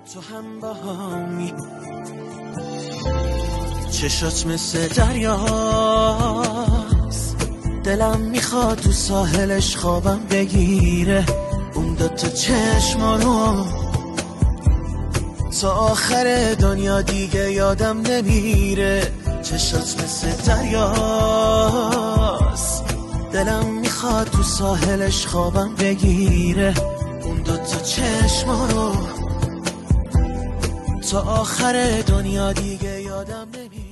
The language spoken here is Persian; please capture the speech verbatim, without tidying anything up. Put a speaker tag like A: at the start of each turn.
A: تو هم باهامی، چشات مثل دریاست، دلم میخواد تو ساحلش خوابم بگیره، اون دوتا چشما رو تا آخر دنیا دیگه یادم نمیره. چشات مثل دریاست، دلم میخواد تو ساحلش خوابم بگیره، اون دوتا چشما رو تا آخر دنیا دیگه یادم نمیره.